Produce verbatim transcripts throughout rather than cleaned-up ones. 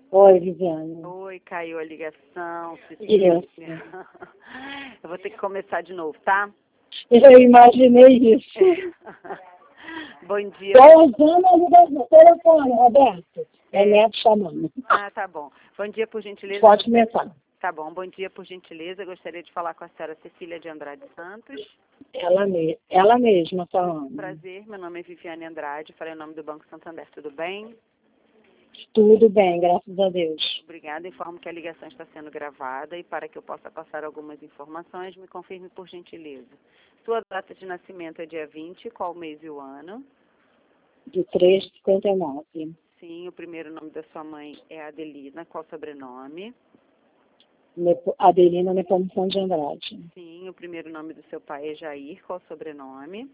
Oi, Viviane. Oi, caiu a ligação, Cecília. Isso. Eu vou ter que começar de novo, tá? Eu imaginei isso. Bom dia. Estou usando a ligação do telefone, Roberto. É Neto chamando. Ah, tá bom. Bom dia, por gentileza. Pode começar. Tá bom. Bom dia, por gentileza. Gostaria de falar com a senhora Cecília de Andrade Santos. Ela, me... Ela mesma falando. Prazer, meu nome é Viviane Andrade, falei o nome do Banco Santander, tudo bem? Tudo bem, graças a Deus. Obrigada, informo que a ligação está sendo gravada e para que eu possa passar algumas informações, me confirme por gentileza. Sua data de nascimento é dia vinte, qual mês e o ano? De três de cinquenta e nove. Sim, o primeiro nome da sua mãe é Adelina, qual sobrenome? Nepo... Adelina Nepomuceno de Andrade. Sim, o primeiro nome do seu pai é Jair, qual sobrenome?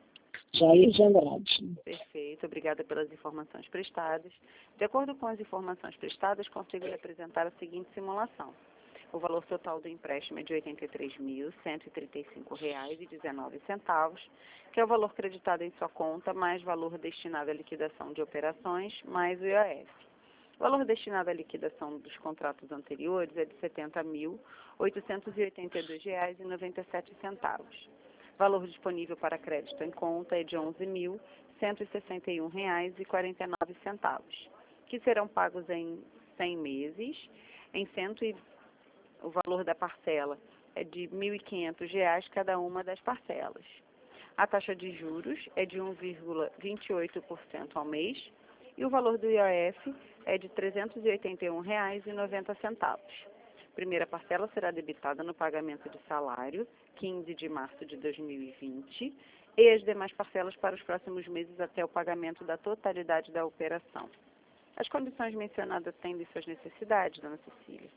Jair de Andrade. Perfeito, obrigada pelas informações prestadas. De acordo com as informações prestadas, consigo lhe apresentar a seguinte simulação. O valor total do empréstimo é de oitenta e três mil, cento e trinta e cinco reais e dezenove centavos, que é o valor creditado em sua conta, mais valor destinado à liquidação de operações, mais o I O F. O valor destinado à liquidação dos contratos anteriores é de setenta mil, oitocentos e oitenta e dois reais e noventa e sete centavos. O valor disponível para crédito em conta é de onze mil, cento e sessenta e um reais e quarenta e nove centavos, que serão pagos em cem meses, em cento e o valor da parcela é de mil e quinhentos reais cada uma das parcelas. A taxa de juros é de um vírgula vinte e oito por cento ao mês e o valor do I O F é de trezentos e oitenta e um reais e noventa centavos. A primeira parcela será debitada no pagamento de salário, quinze de março de dois mil e vinte, e as demais parcelas para os próximos meses até o pagamento da totalidade da operação. As condições mencionadas atendem suas necessidades, dona Cecília?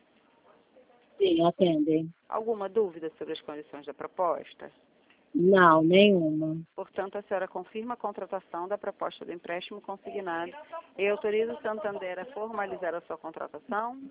Sim, atendem. Alguma dúvida sobre as condições da proposta? Não, nenhuma. Portanto, a senhora confirma a contratação da proposta do empréstimo consignado e autoriza o Santander a formalizar a sua contratação?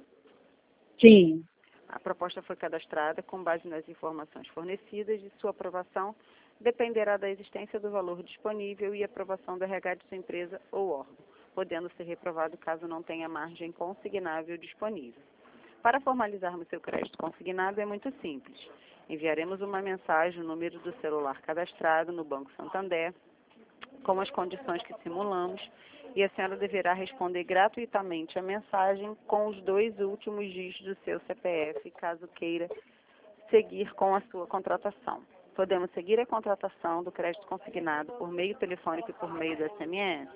Sim. A proposta foi cadastrada com base nas informações fornecidas e sua aprovação dependerá da existência do valor disponível e aprovação do R H de sua empresa ou órgão, podendo ser reprovado caso não tenha margem consignável disponível. Para formalizarmos seu crédito consignado é muito simples. Enviaremos uma mensagem no número do celular cadastrado no Banco Santander, com as condições que simulamos, e a senhora deverá responder gratuitamente a mensagem com os dois últimos dígitos do seu C P F, caso queira seguir com a sua contratação. Podemos seguir a contratação do crédito consignado por meio telefônico e por meio do S M S?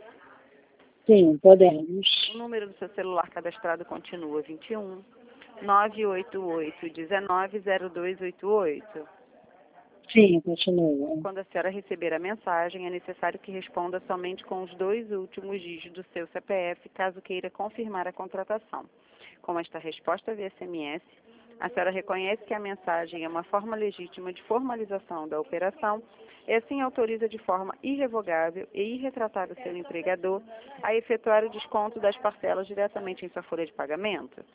Sim, podemos. O número do seu celular cadastrado continua vinte e um, nove oito oito, dezenove, zero dois oito oito. Sim, continua. Quando a senhora receber a mensagem, é necessário que responda somente com os dois últimos dígitos do seu C P F, caso queira confirmar a contratação. Com esta resposta via S M S, a senhora reconhece que a mensagem é uma forma legítima de formalização da operação e assim autoriza de forma irrevogável e irretratável seu empregador a efetuar o desconto das parcelas diretamente em sua folha de pagamento?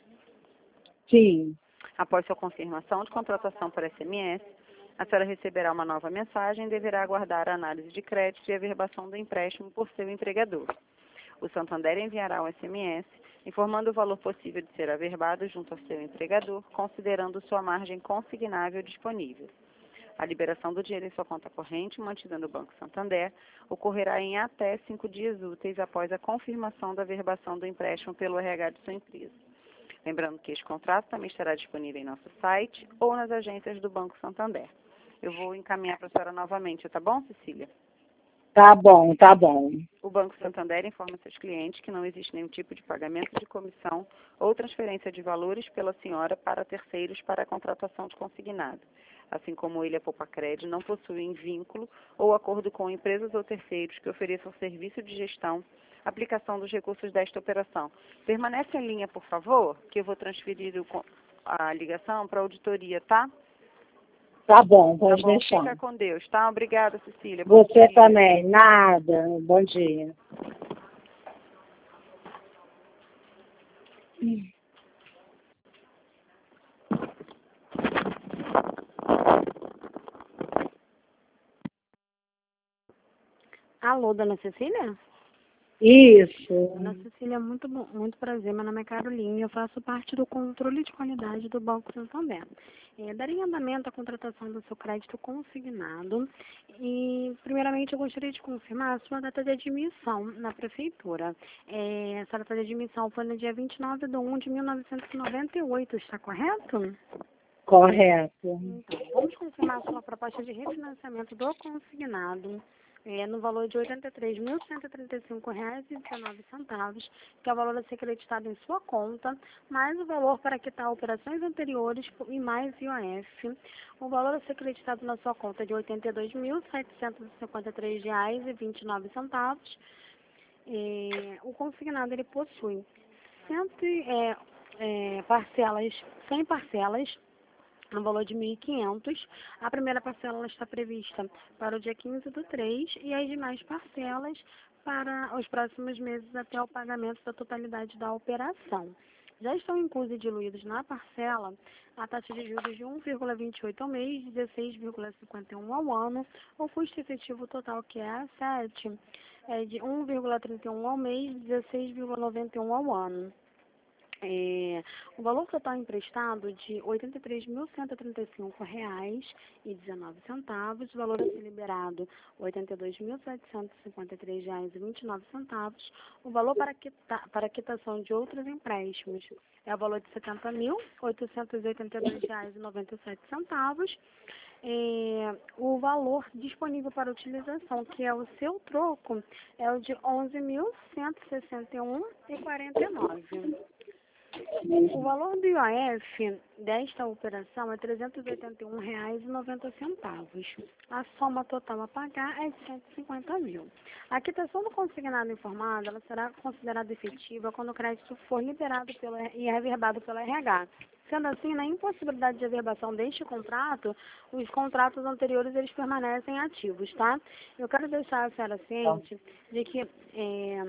Sim. Após sua confirmação de contratação por S M S, a senhora receberá uma nova mensagem e deverá aguardar a análise de crédito e a averbação do empréstimo por seu empregador. O Santander enviará um S M S informando o valor possível de ser averbado junto ao seu empregador, considerando sua margem consignável disponível. A liberação do dinheiro em sua conta corrente, mantida no Banco Santander, ocorrerá em até cinco dias úteis após a confirmação da averbação do empréstimo pelo R H de sua empresa. Lembrando que este contrato também estará disponível em nosso site ou nas agências do Banco Santander. Eu vou encaminhar para a senhora novamente, tá bom, Cecília? Tá bom, tá bom. O Banco Santander informa seus clientes que não existe nenhum tipo de pagamento de comissão ou transferência de valores pela senhora para terceiros para a contratação de consignado. Assim como ele, a Poupacred, não possuem vínculo ou acordo com empresas ou terceiros que ofereçam serviço de gestão, aplicação dos recursos desta operação. Permanece em linha, por favor, que eu vou transferir o, a ligação para a auditoria, tá? Tá bom, pode tá bom, deixar. Fica com Deus, tá? Obrigada, Cecília. Bom Você dia. também. Nada. Bom dia. Alô, dona Cecília? Isso. Dona Cecília, muito, bom, muito prazer. Meu nome é Carolina e eu faço parte do controle de qualidade do Banco Santander. É, daria andamento à contratação do seu crédito consignado e, primeiramente, eu gostaria de confirmar a sua data de admissão na Prefeitura. É, essa data de admissão foi no dia vinte e nove de um de mil novecentos e noventa e oito, está correto? Correto. Então, vamos confirmar a sua proposta de refinanciamento do consignado. É, no valor de oitenta e três mil cento e trinta e cinco reais e dezenove centavos, que é o valor a ser creditado em sua conta, mais o valor para quitar operações anteriores e mais I O F. O valor a ser creditado na sua conta é de oitenta e dois mil setecentos e cinquenta e três reais e vinte e nove centavos. É, o consignado ele possui cento, é, é, parcelas, cem parcelas, no valor de mil e quinhentos. A primeira parcela ela está prevista para o dia quinze do três e as demais parcelas para os próximos meses até o pagamento da totalidade da operação. Já estão inclusos e diluídos na parcela a taxa de juros de um vírgula vinte e oito ao mês, dezesseis vírgula cinquenta e um ao ano, o custo efetivo total, que é a sete, é de um vírgula trinta e um ao mês, dezesseis vírgula noventa e um ao ano. É, o valor total emprestado de oitenta e três mil cento e trinta e cinco reais e dezenove centavos, o valor a ser liberado oitenta e dois mil setecentos e cinquenta e três reais e vinte e nove centavos, o valor para, quita, para quitação de outros empréstimos é o valor de setenta mil oitocentos e oitenta e dois reais e noventa e sete centavos. É, o valor disponível para utilização, que é o seu troco, é o de onze mil cento e sessenta e um reais e quarenta e nove centavos. O valor do I O F desta operação é trezentos e oitenta e um reais e noventa centavos. A soma total a pagar é de cento e cinquenta mil. A quitação do consignado informado ela será considerada efetiva quando o crédito for liberado pelo, e reverbado pelo R H. Sendo assim, na impossibilidade de averbação deste contrato, os contratos anteriores eles permanecem ativos, tá? Eu quero deixar a senhora ciente de que... É,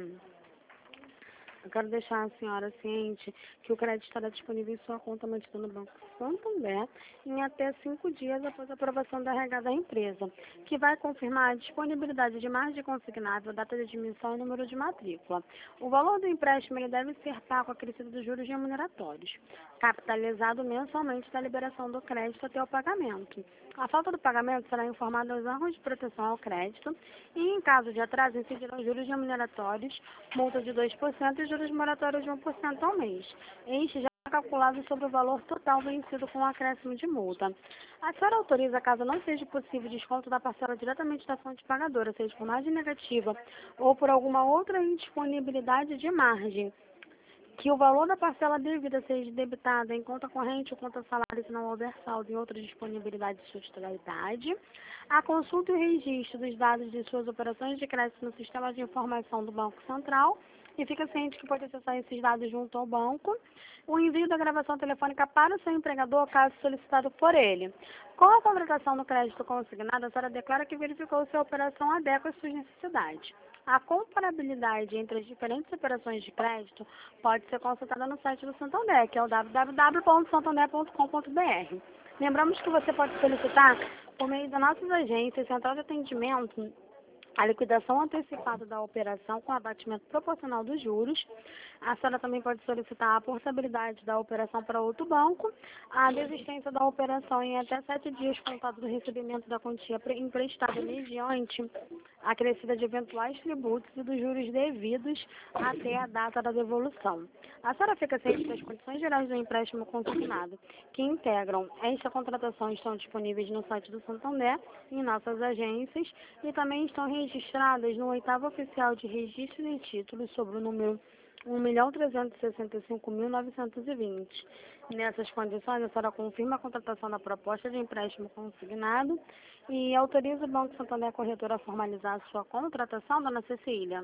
Eu quero deixar a senhora ciente que o crédito estará disponível em sua conta mantida no Banco Santander em até cinco dias após a aprovação da R H da empresa, que vai confirmar a disponibilidade de margem consignada, data de admissão e número de matrícula. O valor do empréstimo ele deve ser pago acrescido dos juros remuneratórios, capitalizado mensalmente da liberação do crédito até o pagamento. A falta do pagamento será informada aos órgãos de proteção ao crédito e, em caso de atraso, incidirão juros remuneratórios, multa de dois por cento e juros moratórios de um por cento ao mês. Este já é calculado sobre o valor total vencido com o acréscimo de multa. A senhora autoriza, caso não seja possível, desconto da parcela diretamente da fonte pagadora, seja por margem negativa ou por alguma outra indisponibilidade de margem, que o valor da parcela devida seja debitada em conta corrente ou conta salário se não houver saldo em outra disponibilidade de sua titularidade. A consulta e o registro dos dados de suas operações de crédito no sistema de informação do Banco Central e fica ciente que pode acessar esses dados junto ao banco. O envio da gravação telefônica para o seu empregador, caso solicitado por ele. Com a contratação do crédito consignado, a senhora declara que verificou se a operação adequa às suas necessidades. A comparabilidade entre as diferentes operações de crédito pode ser consultada no site do Santander, que é o w w w ponto santander ponto com ponto b r. Lembramos que você pode solicitar, por meio das nossas agências, central de atendimento, a liquidação antecipada da operação com abatimento proporcional dos juros. A senhora também pode solicitar a portabilidade da operação para outro banco, a desistência da operação em até sete dias contado do recebimento da quantia emprestada mediante acrescida de eventuais tributos e dos juros devidos até a data da devolução. A senhora fica ciente das condições gerais do empréstimo consignado, que integram esta contratação, estão disponíveis no site do Santander, em nossas agências, e também estão registradas no oitavo oficial de registro de títulos sobre o número um milhão trezentos e sessenta e cinco mil novecentos e vinte. Nessas condições, a senhora confirma a contratação da proposta de empréstimo consignado e autoriza o Banco Santander Corretora a formalizar a sua contratação, dona Cecília?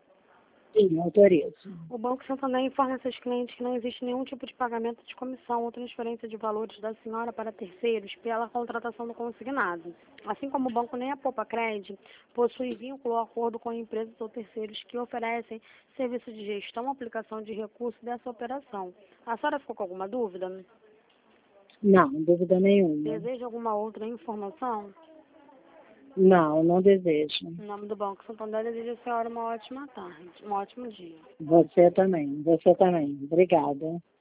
Sim, autorizo. O Banco Santander informa seus clientes que não existe nenhum tipo de pagamento de comissão ou transferência de valores da senhora para terceiros pela contratação do consignado. Assim como o banco nem a Poupa Cred possui vínculo ou acordo com empresas ou terceiros que oferecem serviço de gestão ou aplicação de recursos dessa operação. A senhora ficou com alguma dúvida? Não, dúvida nenhuma. Deseja alguma outra informação? Não, não desejo. Em nome do Banco Santander, desejo a senhora uma ótima tarde, um ótimo dia. Você também, você também. Obrigada.